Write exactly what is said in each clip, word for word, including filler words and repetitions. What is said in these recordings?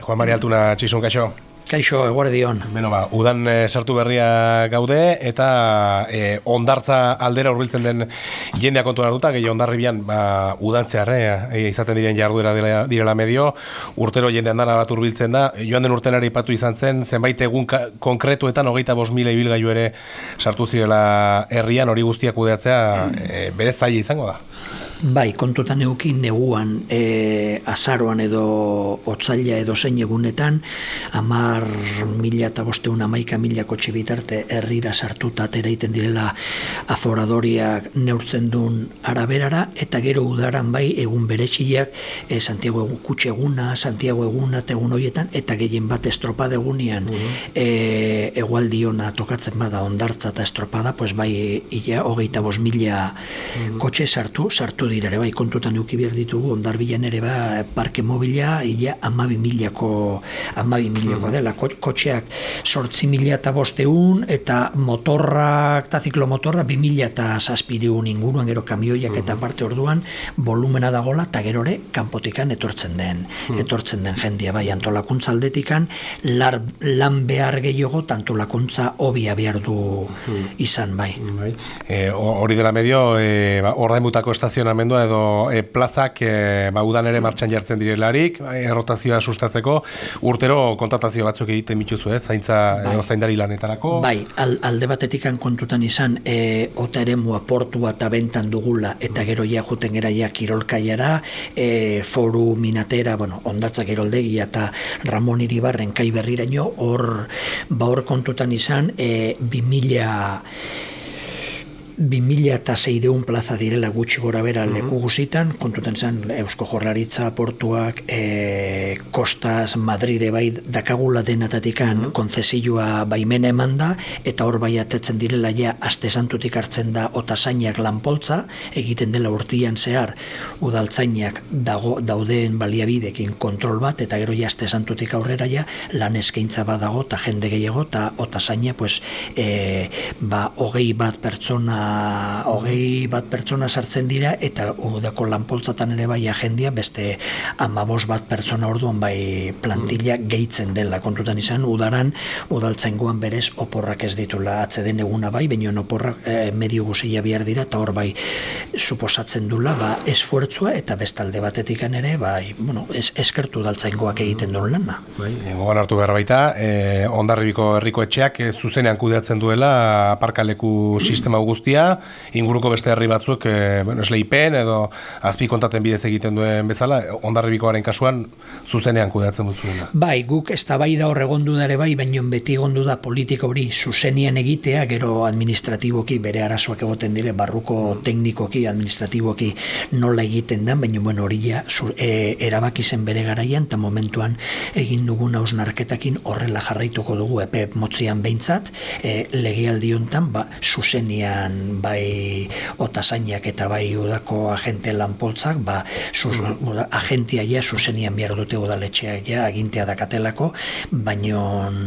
Juan Maria Altuna, Txizun, kaixo? Kaixo, eguerdion. Beno ba, udan e, sartu berria gaude eta e, ondartza aldera hurbiltzen den jendea kontuan hartuta, gehi ondarribian ba, udantzear, e, izaten diren jarduera dela, direla medio, urtero jende andana bat hurbiltzen da, joan den urtenari ipatu izan zen, zenbait egun konkretuetan hogeita bost mila ibilgailu ere sartu zirela herrian, hori guztiak kudeatzea e, bere zaila izango da. Bai, kontutan eukin neguan e, azaroan edo otzaila edo zein egunetan hamar mila eta bosteun hamaika mila kotxe bitarte herrira sartuta atera egiten direla aforadoriak neurtzen duen araberara, eta gero udaran bai egun beretsiak e, Santiago egun kutxe eguna, Santiago eguna eta egun horietan, eta gehien bat estropada egunean e, egualdiona tokatzen bada ondartza eta estropada, pues bai ia hogeita bost mila kotxe sartu, sartu dirare, bai, kontutan euki behar ditugu, Hondarbilan ere ba, parke mobila, ia amabi milako, amabi milako dela, kotxeak sortzi mila eta bosteun, eta motorrak, eta ziklomotorra, bi mila eta zazpireun inguruan, gero kamioiak eta parte orduan, volumena dagola, eta gero ere, kanpotikan etortzen den, etortzen den jendia, bai, antolakuntza aldetikan, lar, lan behar gehiago, antolakuntza hobia behar du izan, bai. bai. E, hori dela medio, e, ba, ordainbutako estazionamendua edo e, plazak e, ba, udan ere martxan jartzen direlarik, errotazioa sustatzeko, urtero kontratazio batzuk egiten bituzu, ez, zaintza bai. edo zaindari lanetarako. Bai, al, alde batetikan kontutan izan, e, ota eremua portua eta bentan dugula, eta gero ja juten gera ja kirolkaiara, e, foru minatera, bueno, ondatza kiroldegia eta Ramon Iribarren kai berriraino, hor, ba hor kontutan izan, e, bi mila bi mila eta seireun plaza direla gutxi gora bera leku guzitan, kontutan zen Eusko Jaurlaritza portuak, e, Kostas, Madride bai dakagula denatatikan konzesioa baimena eman da, eta hor bai atetzen direla ja aste santutik hartzen da otasainak lanpoltza, egiten dela urtian zehar udaltzainak dago, dauden baliabidekin kontrol bat, eta gero ja aste santutik aurrera ja lan eskaintza bat dago, eta jende gehiago, eta otasaina pues, e, ba, hogei bat pertsona hogei bat pertsona sartzen dira, eta udako lanpoltzatan ere bai agendia beste amabos bat pertsona orduan bai plantilla gehitzen dela, kontutan izan udaran udaltzaingoan berez oporrak ez ditula atzeden eguna bai, baina oporrak e, medio guzia bihar dira, eta hor bai suposatzen dula ba, esfuertzua, eta bestalde batetikan ere bai, bueno, es, eskertu udaltzaingoak egiten duen lana. Bai, gogan hartu behar baita, e, Hondarribiko herriko etxeak e, zuzenean kudeatzen duela aparkaleku sistema guztia, inguruko beste herri batzuk e, bueno, esleipen edo azpi kontaten bidez egiten duen bezala, Hondarribikoaren kasuan zuzenean kudeatzen duzuena. Bai, guk ez da bai da hor egondu da ere bai, baina beti egondu da politika hori zuzenian egitea, gero administratiboki bere arazoak egoten dire, barruko teknikoki, administratiboki nola egiten da, baina bueno, hori ja e, erabaki zen bere garaian, eta momentuan egin dugun hausnarketakin horrela jarraituko dugu epe motzian behintzat, e, legealdi hontan ba, zuzenian bai otasainak eta bai udako agente lanpoltzak, ba, sus, uda, agentia ja zuzenian behar dute udaletxeak ja agintea dakatelako, baino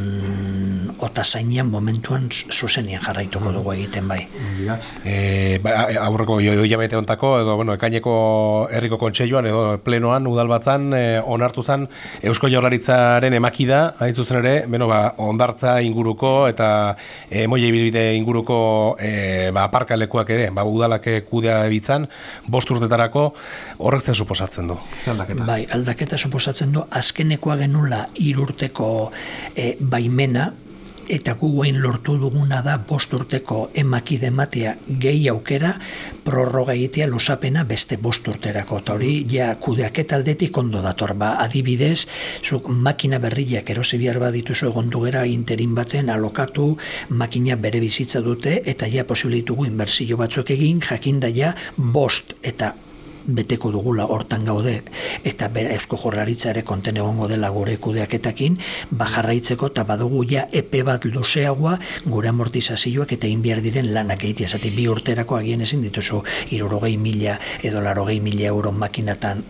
otasainan momentuan zuzenian jarraituko dugu egiten bai. E, ba, aurreko joiamete ontako, edo bueno, ekaineko herriko kontseiluan edo plenoan udalbatzan e, onartu zen Eusko Jaurlaritzaren emakida, hain zuzen ere, beno, ba, ondartza inguruko eta e, moia ibilbide inguruko e, ba, aparkalekuak ere, ba, udalak kudea bitzan, bost urtetarako, horrek zer suposatzen du? Zer aldaketa? Bai, aldaketa suposatzen du, azkenekoa genula hirurteko e, baimena, eta gu guain lortu duguna da bost urteko emakide ematea gehi aukera prorroga egitea luzapena beste bost urterako, eta hori ja kudeaketa aldetik ondo dator, ba, adibidez, zuk makina berriak erosi behar badituzu egondu gera interin baten alokatu, makina bere bizitza dute, eta ja posible ditugu inbertsio batzuk egin, jakinda ja bost eta beteko dugula hortan gaude, eta bera Eusko Jaurlaritza ere konten egongo dela gure kudeaketakin, ba jarraitzeko eta badugu ja epe bat luzeagoa gure amortizazioak eta egin behar diren lanak egitea, zati bi urterako agien ezin dituzu hirurogei mila edo larogei mila euro makinatan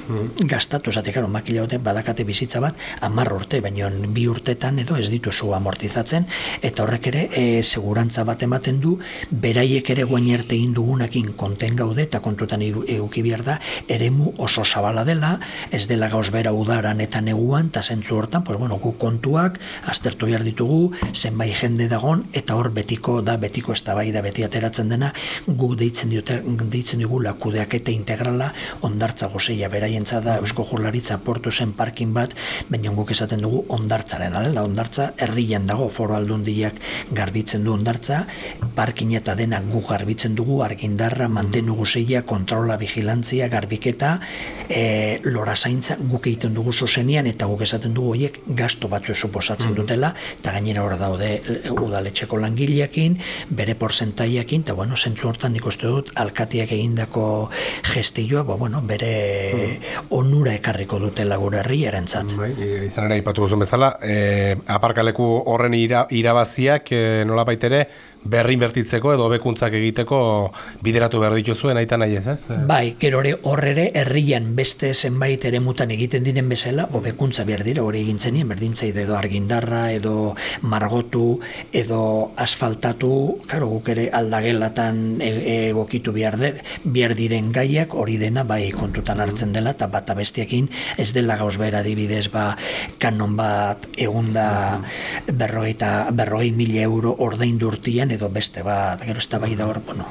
mm. gastatu, esatik, karo, makila hote badakate bizitza bat, hamar urte, baina bi urtetan edo ez dituzu amortizatzen, eta horrek ere, e, segurantza bat ematen du, beraiek ere guain arte egin dugunakin konten gaude, eta kontutan eduki behar da, eremu oso zabala dela, ez dela gauz bera udaran eta neguan, eta zentzu hortan, pues, bueno, gu kontuak, aztertu behar ditugu, zenbait jende dagon, eta hor betiko da, betiko eztabaida beti ateratzen dena, gu deitzen diote, deitzen digula kudeaketa integrala, ondartza gozeia beraientza da Eusko Jaurlaritza portu zen parkin bat, baina guk esaten dugu ondartzaren dela, ondartza herrian dago, Foru Aldundiak garbitzen du ondartza, parkin eta dena gu garbitzen dugu, argindarra, mantenu gozeia, kontrola, vigilantzia, garbiketa, e, lora zaintza guk egiten dugu zuzenian, eta guk esaten dugu horiek gasto batzu suposatzen dutela, eta gainera hor daude udaletxeko langileekin, bere porcentaiakin, eta bueno, zentzu hortan nik uste dut alkatiak egindako gestilloa, ba, bueno, bere onura ekarriko dutela gure herriarentzat. Bai, izan ere aipatu duzun bezala, e, aparkaleku horren ira, irabaziak e, nolabait ere berri inbertitzeko edo hobekuntzak egiteko bideratu behar dituzuen aita nahi ez, ez? Bai, gero ere horrere herrian beste zenbait eremutan egiten diren bezala hobekuntza behar dira, hori egin zenien, berdintzaide edo argindarra, edo margotu, edo asfaltatu, karo, guk ere aldagelatan egokitu behar, de, behar diren gaiak, hori dena bai kontutan hartzen dela, eta bata bestiakin ez dela gauz bera adibidez, ba, kanon bat egunda berrogeita, berrogei mila euro ordaindu urtian, edo beste bat, gero ez da bai da hor, bueno,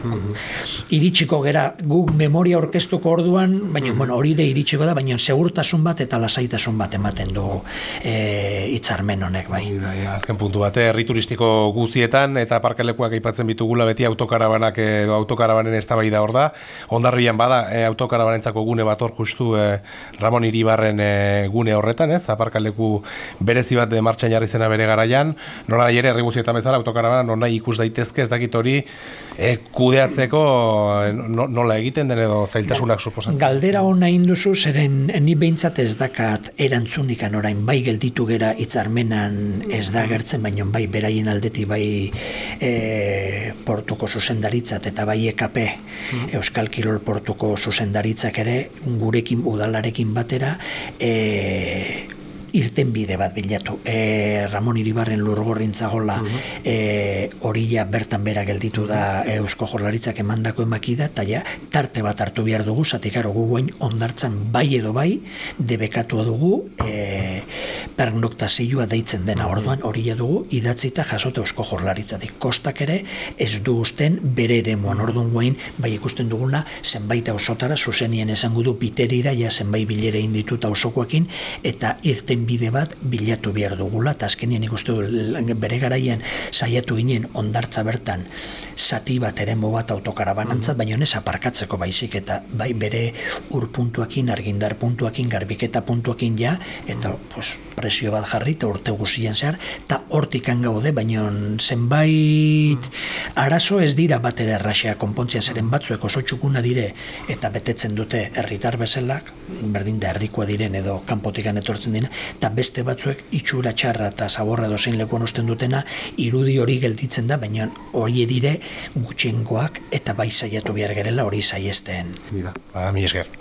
iritsiko gera, guk memoria orkestuko orduan, baina, bueno, hori de iritsiko da, baina segurtasun bat eta lasaitasun bat ematen du e, hitzarmen honek, bai. Azken puntu bat, herri turistiko guztietan, eta parkalekuak aipatzen bitugula beti autokarabanak edo autokarabanen eztabaida hor da, Hondarribian bada, e, autokarabanentzako gune bat hor justu e, Ramon Iribarren e, gune horretan, ez, aparkaleku berezi bat de martxan jarri zena bere garaian, nola nahi ere herri guztietan bezala autokarabana non nahi ikus daitezke, ez dakit hori e, kudeatzeko e, no, nola egiten den edo zailtasunak suposatzen. Galdera hona induzu, zeren ni behintzat ez dakat erantzunikan orain, bai gelditu gera hitzarmenan ez da gertzen, baina bai beraien aldetik bai e, portuko zuzendaritzat eta bai E K P, Euskal Kirol Portuko zuzendaritzak ere gurekin udalarekin batera e, irten bide bat bilatu. E, Ramon Iribarren lurgorrintza gola e, orilla bertan bera gelditu da Eusko Jaurlaritzak emandako emakida, eta ja, tarte bat hartu behar dugu, zatik aro gu guain ondartzan bai edo bai, debekatu dugu e, pernoktazioa deitzen dena, orduan orilla dugu idatzita jasota Eusko Jaurlaritzatik. Kostak ere ez du usten bere eremuan, orduan guain bai ikusten duguna zenbait ausotara, zuzenien esango du Piterira, ja zenbait bilere inditut ausokoekin, eta irten bide bat bilatu behar dugula, eta azkenien ikustu bere garaian saiatu ginen ondartza bertan zati bat eremo bat autokarabanantzat, baina ez aparkatzeko baizik, eta bai bere ur puntuakin, argindar puntuakin, garbiketa puntuakin ja, eta pues, presio bat jarri, eta urte guzien zehar, eta hortikan gaude, baina zenbait arazo ez dira bat ere erraxea konpontzia, zeren batzuek oso txukuna dire, eta betetzen dute herritar bezalak, berdin da herrikoa diren edo kanpotikan etortzen dira, eta beste batzuek itxura txarra eta zaborra dozein lekuan usten dutena, irudi hori gelditzen da, baina hori dire gutxiengoak eta bai saiatu behar gerela hori saiesten. Ba, mi esker.